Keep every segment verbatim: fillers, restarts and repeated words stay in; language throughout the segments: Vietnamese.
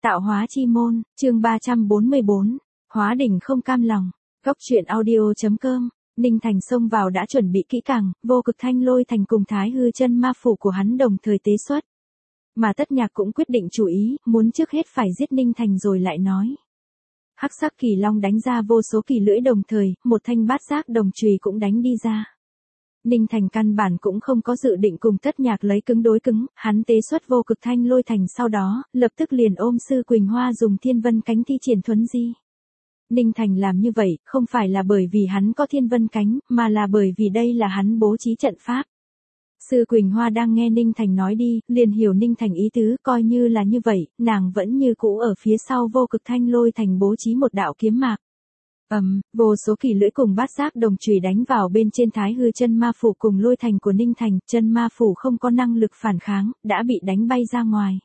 Tạo hóa chi môn, chương ba trăm bốn mươi bốn, hóa đỉnh không cam lòng, góc truyện audio.com, Ninh Thành xông vào đã chuẩn bị kỹ càng, vô cực thanh lôi thành cùng thái hư chân ma phủ của hắn đồng thời tế xuất. Mà Tất Nhạc cũng quyết định chủ ý, muốn trước hết phải giết Ninh Thành rồi lại nói. Hắc sắc kỳ long đánh ra vô số kỳ lưỡi đồng thời, một thanh bát giác đồng chùy cũng đánh đi ra. Ninh Thành căn bản cũng không có dự định cùng Tất Nhạc lấy cứng đối cứng, hắn tế xuất vô cực thanh lôi thành sau đó, lập tức liền ôm Sư Quỳnh Hoa dùng thiên vân cánh thi triển thuấn di. Ninh Thành làm như vậy, không phải là bởi vì hắn có thiên vân cánh, mà là bởi vì đây là hắn bố trí trận pháp. Sư Quỳnh Hoa đang nghe Ninh Thành nói đi, liền hiểu Ninh Thành ý tứ, coi như là như vậy, nàng vẫn như cũ ở phía sau vô cực thanh lôi thành bố trí một đạo kiếm mạc. Ầm, um, vô số kỳ lưỡi cùng bát giác đồng chùy đánh vào bên trên thái hư chân ma phủ cùng lôi thành của Ninh Thành, chân ma phủ không có năng lực phản kháng, đã bị đánh bay ra ngoài.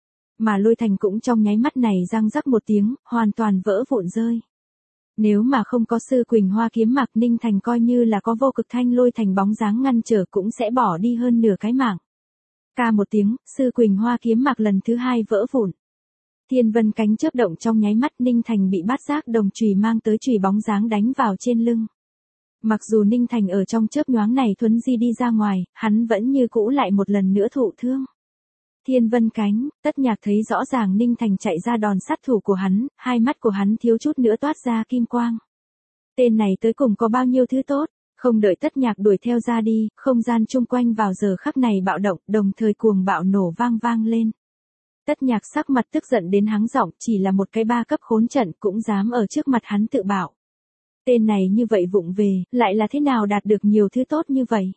Mà lôi thành cũng trong nháy mắt này răng rắc một tiếng, hoàn toàn vỡ vụn rơi. Nếu mà không có Sư Quỳnh Hoa kiếm mạc, Ninh Thành coi như là có vô cực thanh lôi thành bóng dáng ngăn trở cũng sẽ bỏ đi hơn nửa cái mạng. Ca một tiếng, Sư Quỳnh Hoa kiếm mạc lần thứ hai vỡ vụn. Thiên vân cánh chớp động trong nháy mắt, Ninh Thành bị bát giác đồng chùy mang tới chùy bóng dáng đánh vào trên lưng. Mặc dù Ninh Thành ở trong chớp nhoáng này thuấn di đi ra ngoài, hắn vẫn như cũ lại một lần nữa thụ thương. Thiên vân cánh, Tất Nhạc thấy rõ ràng Ninh Thành chạy ra đòn sát thủ của hắn, hai mắt của hắn thiếu chút nữa toát ra kim quang. Tên này tới cùng có bao nhiêu thứ tốt, không đợi Tất Nhạc đuổi theo ra đi, không gian chung quanh vào giờ khắc này bạo động, đồng thời cuồng bạo nổ vang vang lên. Tất Nhạc sắc mặt tức giận đến hắng giọng, chỉ là một cái ba cấp khốn trận cũng dám ở trước mặt hắn tự bạo. Tên này như vậy vụng về, lại là thế nào đạt được nhiều thứ tốt như vậy?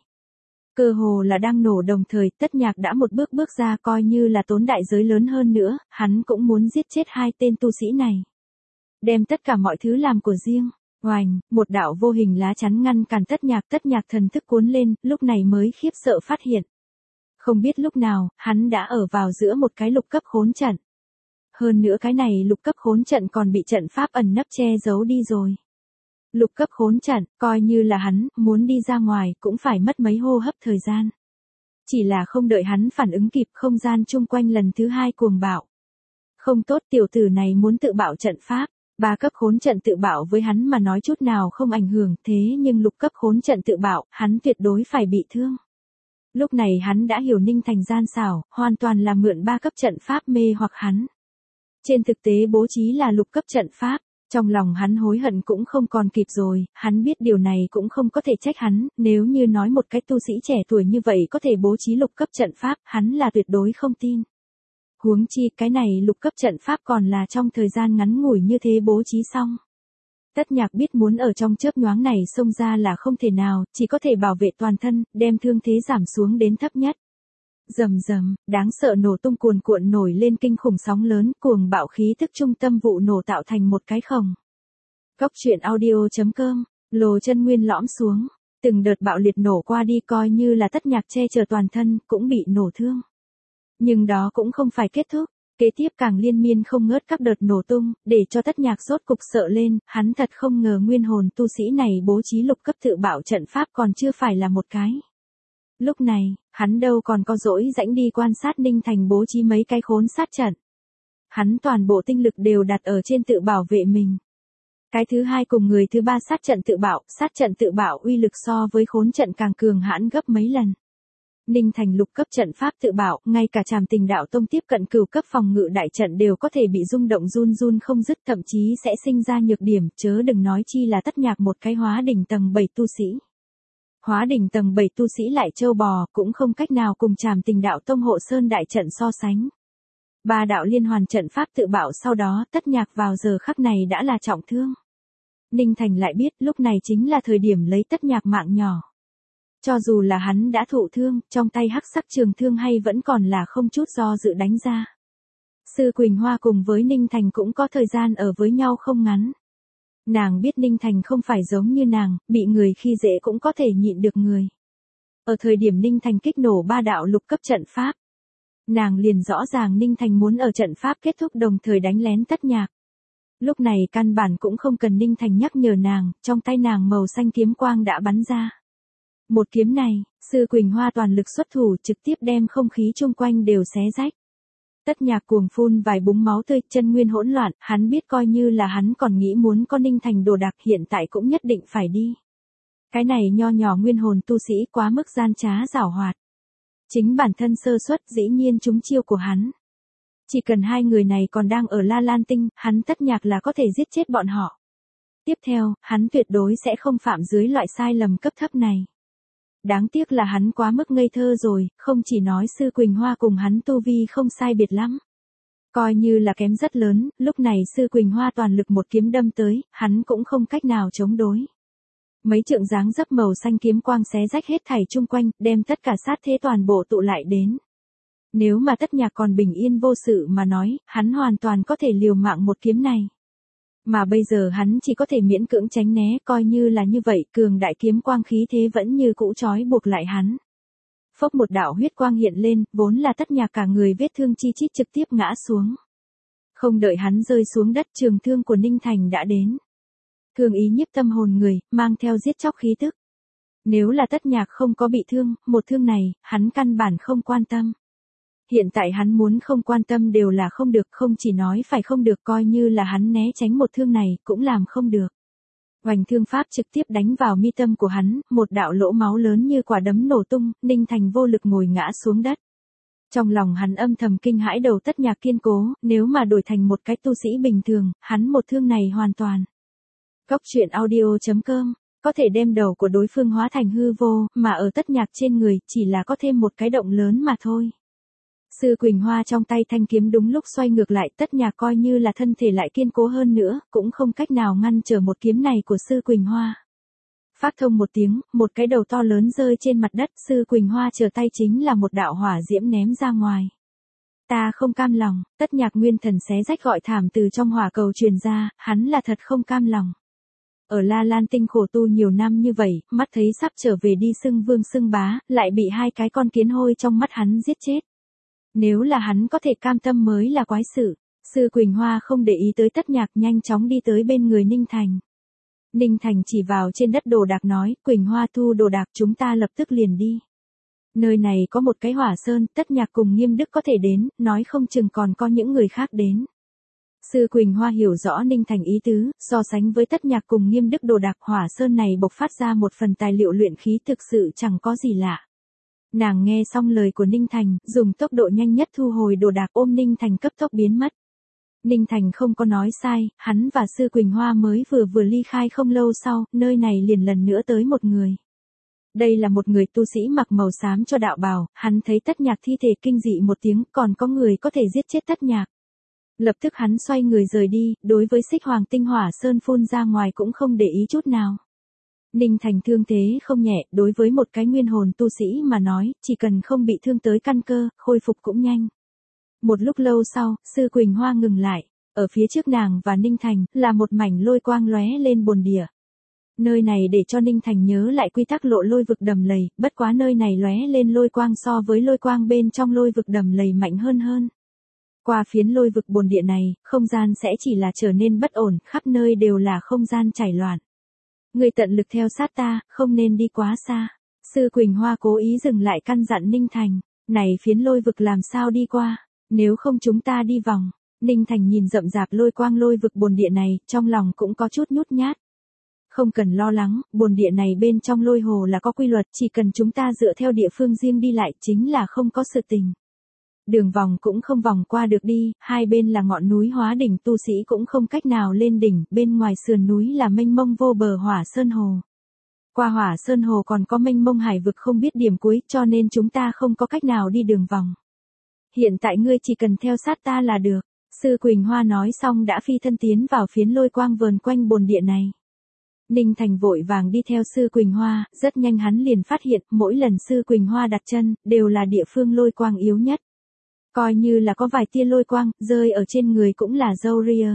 Cơ hồ là đang nổ đồng thời, Tất Nhạc đã một bước bước ra, coi như là tốn đại giới lớn hơn nữa, hắn cũng muốn giết chết hai tên tu sĩ này. Đem tất cả mọi thứ làm của riêng. Oành, một đạo vô hình lá chắn ngăn cản Tất Nhạc, Tất Nhạc thần thức cuốn lên, lúc này mới khiếp sợ phát hiện. Không biết lúc nào, hắn đã ở vào giữa một cái lục cấp khốn trận. Hơn nữa cái này lục cấp khốn trận còn bị trận pháp ẩn nấp che giấu đi rồi. Lục cấp khốn trận, coi như là hắn, muốn đi ra ngoài, cũng phải mất mấy hô hấp thời gian. Chỉ là không đợi hắn phản ứng kịp, không gian chung quanh lần thứ hai cuồng bạo. Không tốt, tiểu tử này muốn tự bạo trận pháp. Ba cấp khốn trận tự bạo với hắn mà nói chút nào không ảnh hưởng, thế nhưng lục cấp khốn trận tự bạo, hắn tuyệt đối phải bị thương. Lúc này hắn đã hiểu Ninh Thành gian xảo, hoàn toàn là mượn ba cấp trận pháp mê hoặc hắn. Trên thực tế bố trí là lục cấp trận pháp, trong lòng hắn hối hận cũng không còn kịp rồi, hắn biết điều này cũng không có thể trách hắn, nếu như nói một cái tu sĩ trẻ tuổi như vậy có thể bố trí lục cấp trận pháp, hắn là tuyệt đối không tin. Huống chi cái này lục cấp trận pháp còn là trong thời gian ngắn ngủi như thế bố trí xong. Tất Nhạc biết muốn ở trong chớp nhoáng này xông ra là không thể nào, chỉ có thể bảo vệ toàn thân, đem thương thế giảm xuống đến thấp nhất. Rầm rầm, đáng sợ nổ tung cuồn cuộn nổi lên kinh khủng sóng lớn, cuồng bạo khí tức trung tâm vụ nổ tạo thành một cái khổng. Góc truyện audio.com, lồ chân nguyên lõm xuống, từng đợt bạo liệt nổ qua đi, coi như là Tất Nhạc che chở toàn thân, cũng bị nổ thương. Nhưng đó cũng không phải kết thúc. Kế tiếp càng liên miên không ngớt các đợt nổ tung, để cho Tất Nhạc rốt cục sợ lên, hắn thật không ngờ nguyên hồn tu sĩ này bố trí lục cấp tự bạo trận pháp còn chưa phải là một cái. Lúc này, hắn đâu còn có dỗi rãnh đi quan sát Ninh Thành bố trí mấy cái khốn sát trận. Hắn toàn bộ tinh lực đều đặt ở trên tự bảo vệ mình. Cái thứ hai cùng người thứ ba sát trận tự bạo, sát trận tự bạo uy lực so với khốn trận càng cường hãn gấp mấy lần. Ninh Thành lục cấp trận pháp tự bạo, ngay cả Trảm Tình Đạo Tông tiếp cận cửu cấp phòng ngự đại trận đều có thể bị rung động run run không dứt, thậm chí sẽ sinh ra nhược điểm, chớ đừng nói chi là Tất Nhạc một cái hóa đỉnh tầng bảy tu sĩ. Hóa đỉnh tầng bảy tu sĩ lại trâu bò, cũng không cách nào cùng Trảm Tình Đạo Tông hộ sơn đại trận so sánh. Ba đạo liên hoàn trận pháp tự bạo sau đó, Tất Nhạc vào giờ khắc này đã là trọng thương. Ninh Thành lại biết lúc này chính là thời điểm lấy Tất Nhạc mạng nhỏ. Cho dù là hắn đã thụ thương, trong tay hắc sắc trường thương hay vẫn còn là không chút do dự đánh ra. Sư Quỳnh Hoa cùng với Ninh Thành cũng có thời gian ở với nhau không ngắn. Nàng biết Ninh Thành không phải giống như nàng, bị người khi dễ cũng có thể nhịn được người. Ở thời điểm Ninh Thành kích nổ ba đạo lục cấp trận pháp, nàng liền rõ ràng Ninh Thành muốn ở trận pháp kết thúc đồng thời đánh lén Tất Nhạc. Lúc này căn bản cũng không cần Ninh Thành nhắc nhở nàng, trong tay nàng màu xanh kiếm quang đã bắn ra. Một kiếm này, Sư Quỳnh Hoa toàn lực xuất thủ trực tiếp đem không khí chung quanh đều xé rách. Tất Nhạc cuồng phun vài búng máu tươi, chân nguyên hỗn loạn, hắn biết coi như là hắn còn nghĩ muốn có Ninh Thành đồ đạc hiện tại cũng nhất định phải đi. Cái này nho nhỏ nguyên hồn tu sĩ quá mức gian trá giảo hoạt. Chính bản thân sơ suất dĩ nhiên trúng chiêu của hắn. Chỉ cần hai người này còn đang ở La Lan Tinh, hắn Tất Nhạc là có thể giết chết bọn họ. Tiếp theo, hắn tuyệt đối sẽ không phạm dưới loại sai lầm cấp thấp này. Đáng tiếc là hắn quá mức ngây thơ rồi, không chỉ nói Sư Quỳnh Hoa cùng hắn tu vi không sai biệt lắm. Coi như là kém rất lớn, lúc này Sư Quỳnh Hoa toàn lực một kiếm đâm tới, hắn cũng không cách nào chống đối. Mấy trượng dáng dấp màu xanh kiếm quang xé rách hết thảy chung quanh, đem tất cả sát thế toàn bộ tụ lại đến. Nếu mà Tất Nhạc còn bình yên vô sự mà nói, hắn hoàn toàn có thể liều mạng một kiếm này. Mà bây giờ hắn chỉ có thể miễn cưỡng tránh né, coi như là như vậy, cường đại kiếm quang khí thế vẫn như cũ trói buộc lại hắn. Phốc một đạo huyết quang hiện lên, vốn là Tất Nhạc cả người vết thương chi chít trực tiếp ngã xuống. Không đợi hắn rơi xuống đất, trường thương của Ninh Thành đã đến. Thương ý nhiếp tâm hồn người, mang theo giết chóc khí tức. Nếu là Tất Nhạc không có bị thương, một thương này, hắn căn bản không quan tâm. Hiện tại hắn muốn không quan tâm đều là không được, không chỉ nói phải không được, coi như là hắn né tránh một thương này, cũng làm không được. Hoành thương pháp trực tiếp đánh vào mi tâm của hắn, một đạo lỗ máu lớn như quả đấm nổ tung, Ninh Thành vô lực ngồi ngã xuống đất. Trong lòng hắn âm thầm kinh hãi, đầu Tất Nhạc kiên cố, nếu mà đổi thành một cái tu sĩ bình thường, hắn một thương này hoàn toàn. Góc truyện audio chấm com, có thể đem đầu của đối phương hóa thành hư vô, mà ở Tất Nhạc trên người, chỉ là có thêm một cái động lớn mà thôi. Sư Quỳnh Hoa trong tay thanh kiếm đúng lúc xoay ngược lại, Tất Nhạc coi như là thân thể lại kiên cố hơn nữa, cũng không cách nào ngăn trở một kiếm này của Sư Quỳnh Hoa. Phát thông một tiếng, một cái đầu to lớn rơi trên mặt đất, Sư Quỳnh Hoa trở tay chính là một đạo hỏa diễm ném ra ngoài. Ta không cam lòng, Tất Nhạc nguyên thần xé rách gọi thảm từ trong hỏa cầu truyền ra, hắn là thật không cam lòng. Ở La Lan Tinh khổ tu nhiều năm như vậy, mắt thấy sắp trở về đi xưng vương xưng bá, lại bị hai cái con kiến hôi trong mắt hắn giết chết. Nếu là hắn có thể cam tâm mới là quái sự. Sư Quỳnh Hoa không để ý tới Tất Nhạc, nhanh chóng đi tới bên người Ninh Thành. Ninh Thành chỉ vào trên đất đồ đạc nói, Quỳnh Hoa thu đồ đạc, chúng ta lập tức liền đi. Nơi này có một cái hỏa sơn, Tất Nhạc cùng Nghiêm Đức có thể đến, nói không chừng còn có những người khác đến. Sư Quỳnh Hoa hiểu rõ Ninh Thành ý tứ, so sánh với Tất Nhạc cùng Nghiêm Đức đồ đạc, hỏa sơn này bộc phát ra một phần tài liệu luyện khí thực sự chẳng có gì lạ. Nàng nghe xong lời của Ninh Thành, dùng tốc độ nhanh nhất thu hồi đồ đạc, ôm Ninh Thành cấp tốc biến mất. Ninh Thành không có nói sai, hắn và Sư Quỳnh Hoa mới vừa vừa ly khai không lâu sau, nơi này liền lần nữa tới một người. Đây là một người tu sĩ mặc màu xám cho đạo bào, hắn thấy Tất Nhạc thi thể kinh dị một tiếng, còn có người có thể giết chết Tất Nhạc. Lập tức hắn xoay người rời đi, đối với Xích Hoàng Tinh Hỏa Sơn phun ra ngoài cũng không để ý chút nào. Ninh Thành thương thế không nhẹ, đối với một cái nguyên hồn tu sĩ mà nói, chỉ cần không bị thương tới căn cơ, khôi phục cũng nhanh. Một lúc lâu sau, Sư Quỳnh Hoa ngừng lại, ở phía trước nàng và Ninh Thành, là một mảnh lôi quang lóe lên bồn địa. Nơi này để cho Ninh Thành nhớ lại quy tắc lộ lôi vực đầm lầy, bất quá nơi này lóe lên lôi quang so với lôi quang bên trong lôi vực đầm lầy mạnh hơn hơn. Qua phiến lôi vực bồn địa này, không gian sẽ chỉ là trở nên bất ổn, khắp nơi đều là không gian chảy loạn. Người tận lực theo sát ta, không nên đi quá xa. Sư Quỳnh Hoa cố ý dừng lại căn dặn Ninh Thành, này phiến lôi vực làm sao đi qua, nếu không chúng ta đi vòng. Ninh Thành nhìn rậm rạp lôi quang lôi vực bồn địa này, trong lòng cũng có chút nhút nhát. Không cần lo lắng, bồn địa này bên trong lôi hồ là có quy luật, chỉ cần chúng ta dựa theo địa phương riêng đi lại chính là không có sự tình. Đường vòng cũng không vòng qua được đi, hai bên là ngọn núi Hóa Đỉnh, tu sĩ cũng không cách nào lên đỉnh, bên ngoài sườn núi là mênh mông vô bờ Hỏa Sơn Hồ. Qua Hỏa Sơn Hồ còn có mênh mông hải vực không biết điểm cuối, cho nên chúng ta không có cách nào đi đường vòng. Hiện tại ngươi chỉ cần theo sát ta là được. Sư Quỳnh Hoa nói xong đã phi thân tiến vào phiến lôi quang vờn quanh bồn địa này. Ninh Thành vội vàng đi theo Sư Quỳnh Hoa, rất nhanh hắn liền phát hiện, mỗi lần Sư Quỳnh Hoa đặt chân, đều là địa phương lôi quang yếu nhất. Coi như là có vài tia lôi quang, rơi ở trên người cũng là râu ria.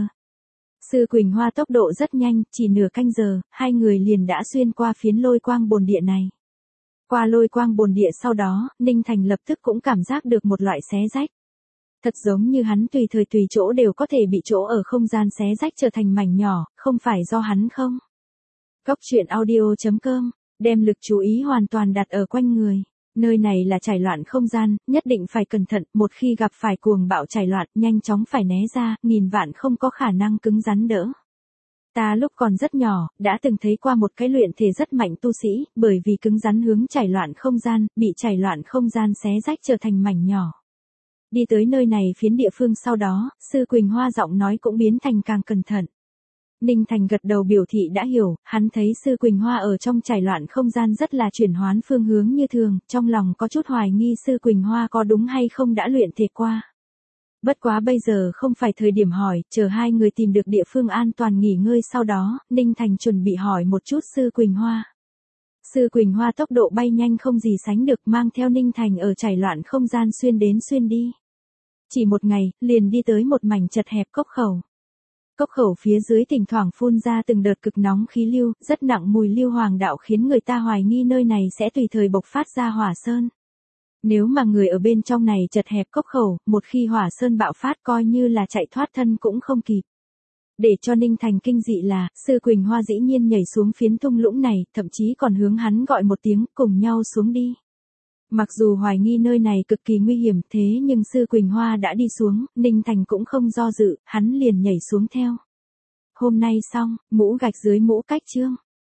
Sư Quỳnh Hoa tốc độ rất nhanh, chỉ nửa canh giờ, hai người liền đã xuyên qua phiến lôi quang bồn địa này. Qua lôi quang bồn địa sau đó, Ninh Thành lập tức cũng cảm giác được một loại xé rách. Thật giống như hắn tùy thời tùy chỗ đều có thể bị chỗ ở không gian xé rách trở thành mảnh nhỏ, không phải do hắn không. Góc truyện audio chấm com, đem lực chú ý hoàn toàn đặt ở quanh người. Nơi này là chảy loạn không gian, nhất định phải cẩn thận, một khi gặp phải cuồng bạo chảy loạn, nhanh chóng phải né ra, nghìn vạn không có khả năng cứng rắn đỡ. Ta lúc còn rất nhỏ, đã từng thấy qua một cái luyện thể rất mạnh tu sĩ, bởi vì cứng rắn hướng chảy loạn không gian, bị chảy loạn không gian xé rách trở thành mảnh nhỏ. Đi tới nơi này phiến địa phương sau đó, Sư Quỳnh Hoa giọng nói cũng biến thành càng cẩn thận. Ninh Thành gật đầu biểu thị đã hiểu, hắn thấy Sư Quỳnh Hoa ở trong chảy loạn không gian rất là chuyển hoán phương hướng như thường, trong lòng có chút hoài nghi Sư Quỳnh Hoa có đúng hay không đã luyện thể qua. Bất quá bây giờ không phải thời điểm hỏi, chờ hai người tìm được địa phương an toàn nghỉ ngơi sau đó, Ninh Thành chuẩn bị hỏi một chút Sư Quỳnh Hoa. Sư Quỳnh Hoa tốc độ bay nhanh không gì sánh được, mang theo Ninh Thành ở chảy loạn không gian xuyên đến xuyên đi. Chỉ một ngày, liền đi tới một mảnh chật hẹp cốc khẩu. Cốc khẩu phía dưới thỉnh thoảng phun ra từng đợt cực nóng khí lưu, rất nặng mùi lưu hoàng đạo khiến người ta hoài nghi nơi này sẽ tùy thời bộc phát ra hỏa sơn. Nếu mà người ở bên trong này chật hẹp cốc khẩu, một khi hỏa sơn bạo phát coi như là chạy thoát thân cũng không kịp. Để cho Ninh Thành kinh dị là, Sư Quỳnh Hoa dĩ nhiên nhảy xuống phiến thung lũng này, thậm chí còn hướng hắn gọi một tiếng, cùng nhau xuống đi. Mặc dù hoài nghi nơi này cực kỳ nguy hiểm thế nhưng Sư Quỳnh Hoa đã đi xuống, Ninh Thành cũng không do dự, hắn liền nhảy xuống theo. Hôm nay xong, mũ gạch dưới mũ cách chương.